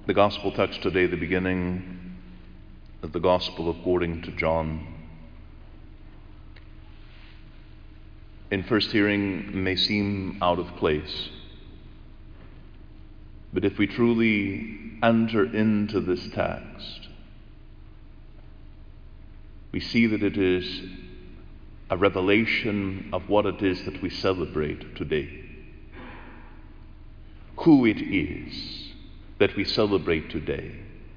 The gospel text today, the beginning of the gospel according to John, in first hearing may seem out of place. But if we truly enter into this text, we see that it is a revelation of what it is that we celebrate today. Who it is that we celebrate today.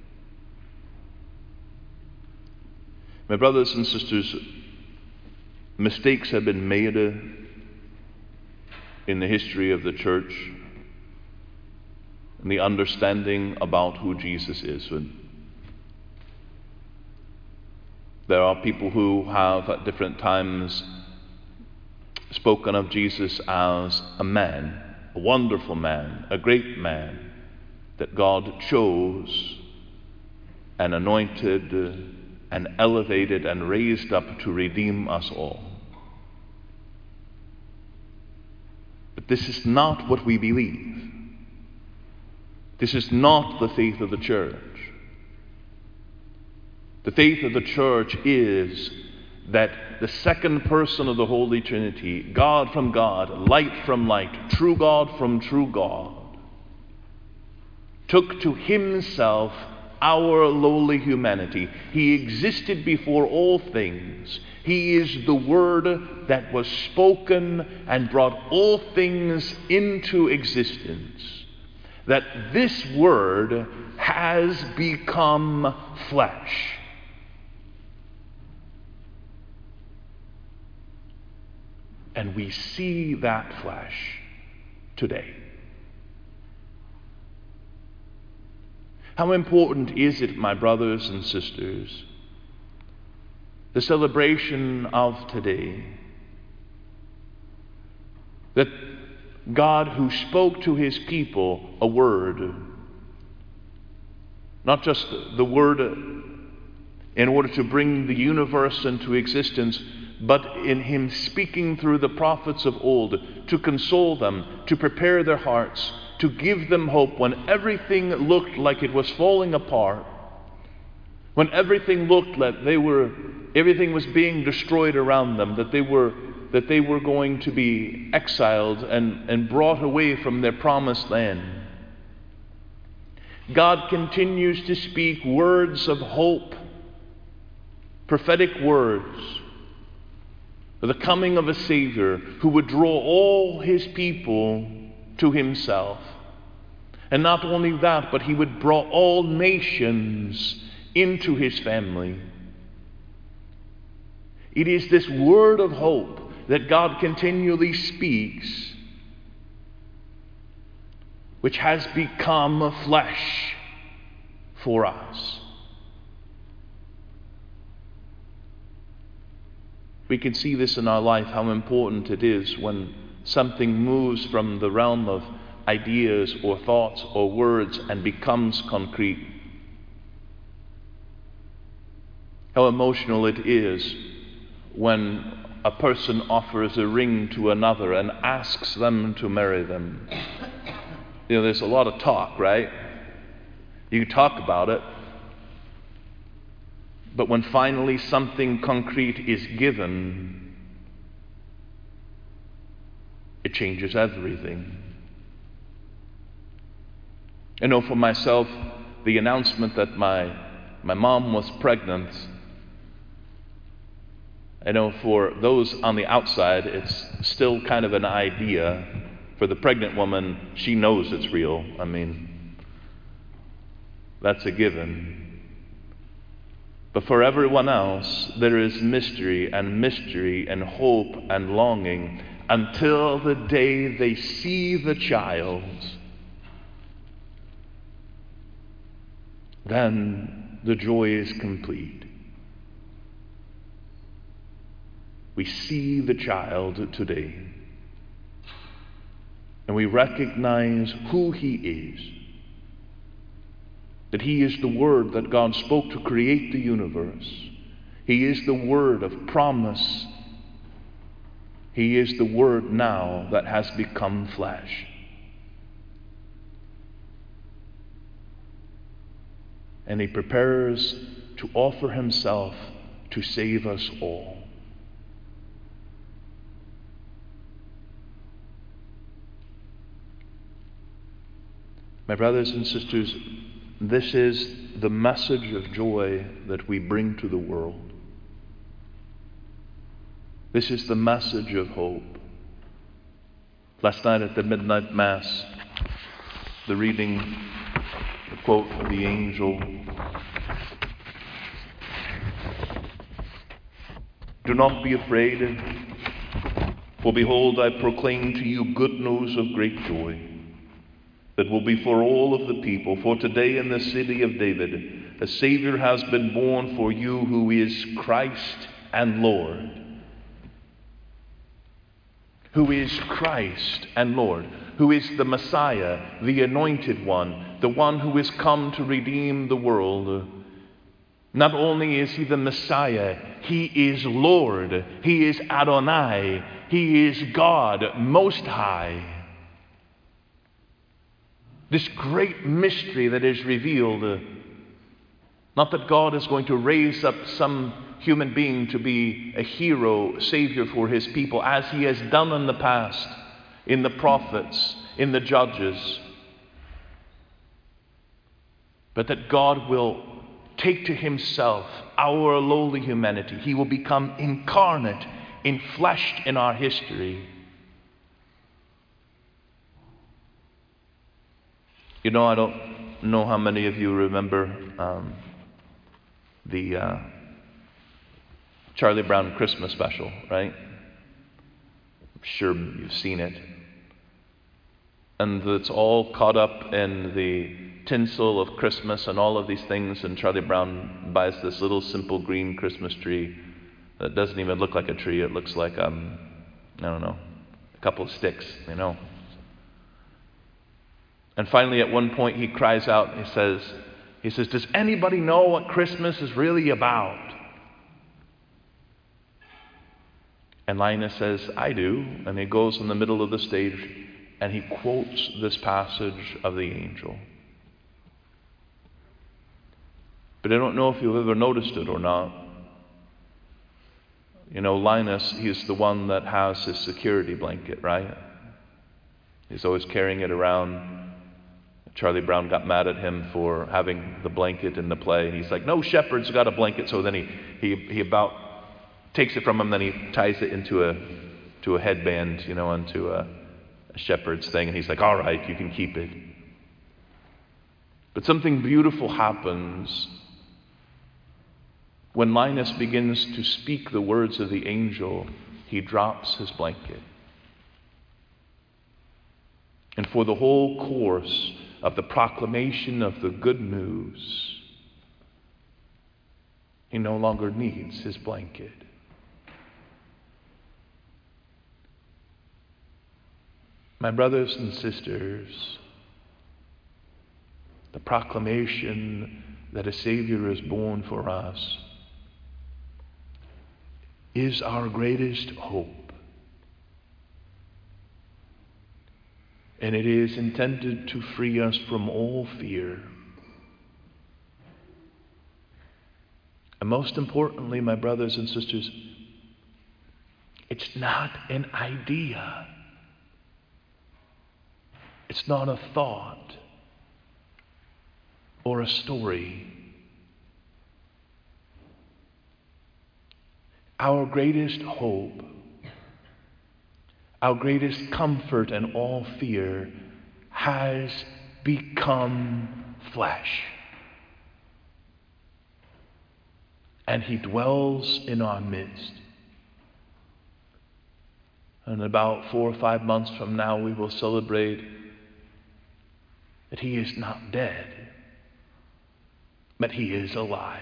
My brothers and sisters, mistakes have been made in the history of the church and the understanding about who Jesus is. And there are people who have at different times spoken of Jesus as a man, a wonderful man, a great man, that God chose and anointed and elevated and raised up to redeem us all. But this is not what we believe. This is not the faith of the church. The faith of the church is that the second person of the Holy Trinity, God from God, light from light, true God from true God, took to himself our lowly humanity. He existed before all things. He is the Word that was spoken and brought all things into existence. That this Word has become flesh. And we see that flesh today. How important is it, my brothers and sisters, the celebration of today, that God, who spoke to his people a word, not just the word in order to bring the universe into existence, but in him speaking through the prophets of old to console them, to prepare their hearts, to give them hope when everything looked like it was falling apart, when everything looked like everything was being destroyed around them, that they were going to be exiled and brought away from their promised land. God continues to speak words of hope, prophetic words, for the coming of a Savior who would draw all his people to himself. And not only that, but he would draw all nations into his family. It is this word of hope that God continually speaks, which has become flesh for us. We can see this in our life, how important it is when something moves from the realm of ideas or thoughts or words and becomes concrete. How emotional it is when a person offers a ring to another and asks them to marry them. There's a lot of talk, right? You can talk about it, but when finally something concrete is given, it changes everything. I know for myself, the announcement that my mom was pregnant, I know for those on the outside, it's still kind of an idea. For the pregnant woman, she knows it's real. I mean, that's a given. But for everyone else, there is mystery and hope and longing until the day they see the child. Then the joy is complete. We see the child today, and we recognize who he is. That he is the Word that God spoke to create the universe. He is the Word of promise. He is the Word now that has become flesh. and he prepares to offer himself to save us all. My brothers and sisters, this is the message of joy that we bring to the world. This is the message of hope. Last night at the midnight mass, the reading, the quote of the angel, "Do not be afraid, for behold, I proclaim to you good news of great joy, that will be for all of the people. For today in the city of David, a Savior has been born for you, who is Christ and Lord." Who is Christ and Lord, who is the Messiah, the Anointed One, the one who is come to redeem the world. Not only is he the Messiah, he is Lord, he is Adonai, he is God Most High. This great mystery that is revealed, not that God is going to raise up some human being to be a hero, savior for his people, as he has done in the past, in the prophets, in the judges, but that God will take to himself our lowly humanity. He will become incarnate, enfleshed in our history. You know, I don't know how many of you remember the Charlie Brown Christmas special, right? I'm sure you've seen it. And it's all caught up in the tinsel of Christmas and all of these things, and Charlie Brown buys this little simple green Christmas tree that doesn't even look like a tree. It looks like, I don't know, a couple of sticks, you know. And finally at one point he cries out, he says, "Does anybody know what Christmas is really about?" And Linus says, "I do." And he goes in the middle of the stage and he quotes this passage of the angel. But I don't know if you've ever noticed it or not. You know, Linus, he's the one that has his security blanket, right? He's always carrying it around. Charlie Brown got mad at him for having the blanket in the play. He's like, "No, Shepherd's got a blanket." So then he about takes it from him, then he ties it into a headband, you know, onto a shepherd's thing, and he's like, "All right, you can keep it." But something beautiful happens when Linus begins to speak the words of the angel. He drops his blanket. And for the whole course of the proclamation of the good news, he no longer needs his blanket. My brothers and sisters, the proclamation that a Savior is born for us is our greatest hope. And it is intended to free us from all fear. And most importantly, my brothers and sisters, it's not an idea. It's not a thought or a story. Our greatest hope, our greatest comfort and all fear has become flesh. And he dwells in our midst. And about 4 or 5 months from now, we will celebrate that he is not dead, but he is alive.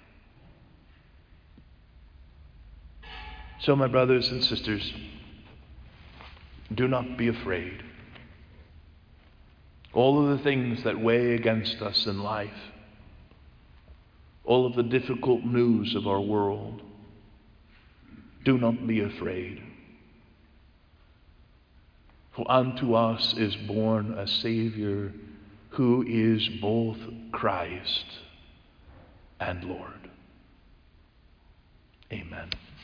So, my brothers and sisters, do not be afraid. All of the things that weigh against us in life, all of the difficult news of our world, do not be afraid. For unto us is born a Savior who is both Christ and Lord. Amen.